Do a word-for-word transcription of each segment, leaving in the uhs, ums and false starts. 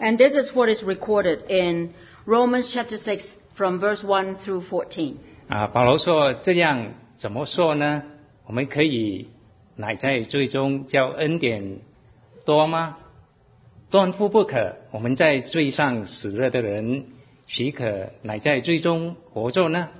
And this is what is recorded in Romans chapter six from verse one through fourteen. 啊，保罗说这样怎么说呢？我们可以乃在罪中叫恩典多吗？断乎不可。我们在罪上死了的人，岂可乃在罪中活着呢？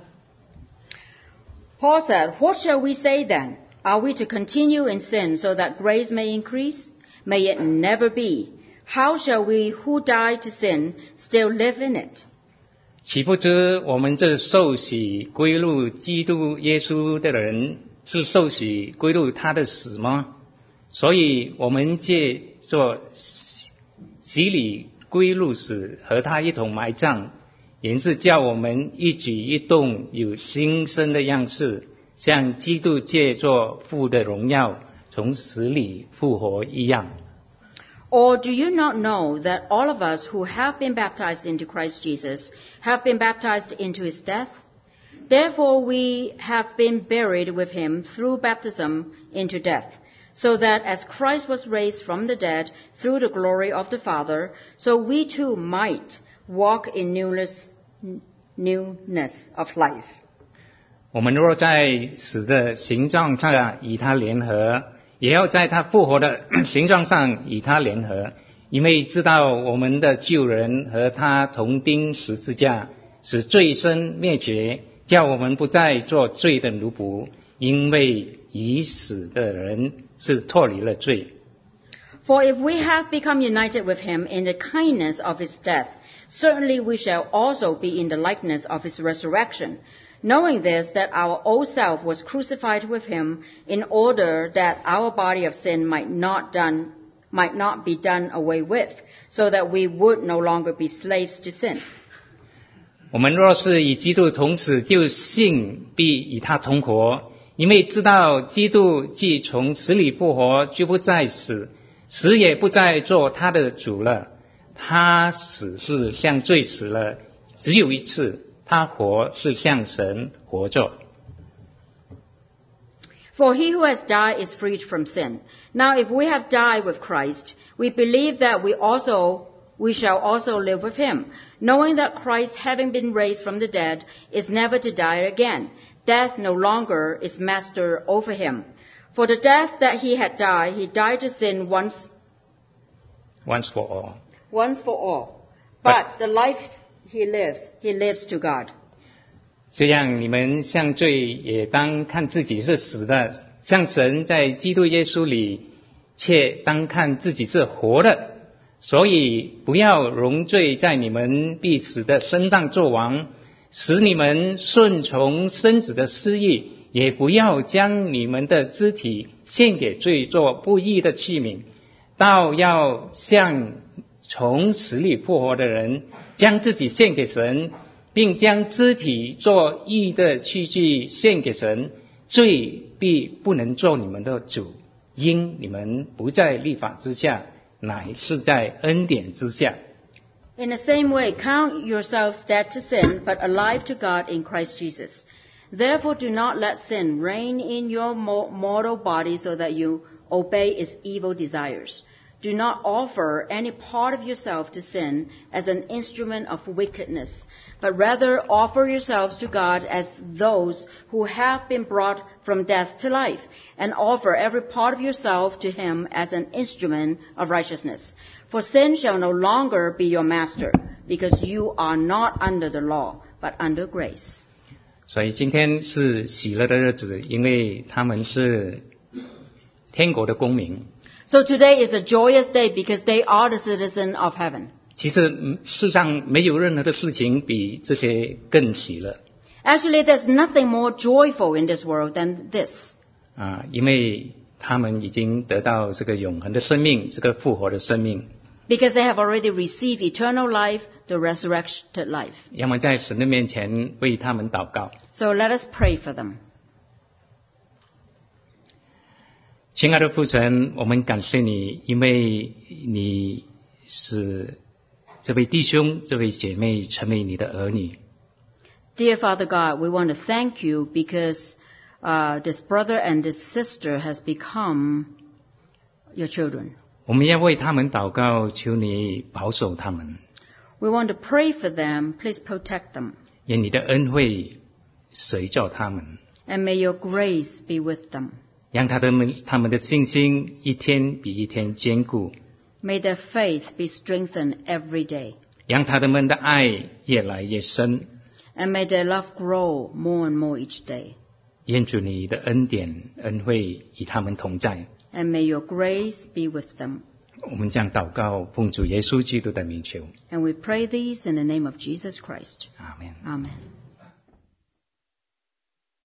Paul said, "What shall we say then? Are we to continue in sin so that grace may increase? May it never be. How shall we who died to sin still live in it?" 岂不知我们这受洗归入基督耶稣的人，是受洗归入他的死吗？所以我们借着洗礼归入死，和他一同埋葬，原是叫我们一举一动有新生的样式，像基督借着父的荣耀从死里复活一样。 Or do you not know that all of us who have been baptized into Christ Jesus have been baptized into his death? Therefore we have been buried with him through baptism into death, so that as Christ was raised from the dead through the glory of the Father, so we too might walk in newness, newness of life. 我们若在死的形状上与他联合，也要在他复活的形状上与他联合，因为知道我们的旧人和他同钉十字架，使罪身灭绝，叫我们不再做罪的奴仆，因为已死的人是脱离了罪。 For if we have become united with him in the kindness of his death, certainly we shall also be in the likeness of his resurrection. Knowing this, that our old self was crucified with him in order that our body of sin might not done, might not be done away with, so that we would no longer be slaves to sin. 我们若是与基督同死，就信必与他同活，因为知道基督既从死里复活，就不再死，死也不再做他的主了。他死是向罪死了，只有一次。 他活是向神活着。 For he who has died is freed from sin. Now if we have died with Christ, we believe that we also we shall also live with him, knowing that Christ, having been raised from the dead, is never to die again. Death no longer is master over him. For the death that he had died, he died to sin once once for all. Once for all. But, but the life he lives, he lives to God. 这样你们向罪也当看自己是死的，向神在基督耶稣里却当看自己是活的。所以不要容罪在你们彼此的身上作王，使你们顺从身子的私意，也不要将你们的肢体献给罪做不义的器皿，倒要像从死里复活的人，将自己献给神，并将肢体做义的器具献给神，罪必不能做你们的主，因你们不在律法之下，乃是在恩典之下。 In the same way, count yourselves dead to sin, but alive to God in Christ Jesus. Therefore do not let sin reign in your mortal body so that you obey its evil desires. Do not offer any part of yourself to sin as an instrument of wickedness, but rather offer yourselves to God as those who have been brought from death to life, and offer every part of yourself to him as an instrument of righteousness. For sin shall no longer be your master, because you are not under the law, but under grace. 所以今天是喜乐的日子，因为他们是天国的公民。 So today is a joyous day because they are the citizen of heaven. 其实世上没有任何的事情比这些更喜乐。 Actually, there's nothing more joyful in this world than this. 啊，因为他们已经得到这个永恒的生命，这个复活的生命。 Because they have already received eternal life, the resurrected life. 让我们在神的面前为他们祷告。 So let us pray for them. 亲爱的父神，我们感谢你，因为你使这位弟兄、这位姐妹成为你的儿女。 Dear Father God, we want to thank you because uh, this brother and this sister has become your children. 我们要为他们祷告，求你保守他们。 We want to pray for them. Please protect them. 愿你的恩惠随着他们， And may your grace be with them. 让他们他们的信心一天比一天坚固， May their faith be strengthened every day. 让他们的爱越来越深。 And may their love grow more and more each day. 愿主你的恩典恩惠与他们同在。 And may your grace be with them. 我们将祷告奉主耶稣基督的名求， And we pray these in the name of Jesus Christ. 阿门。 Amen.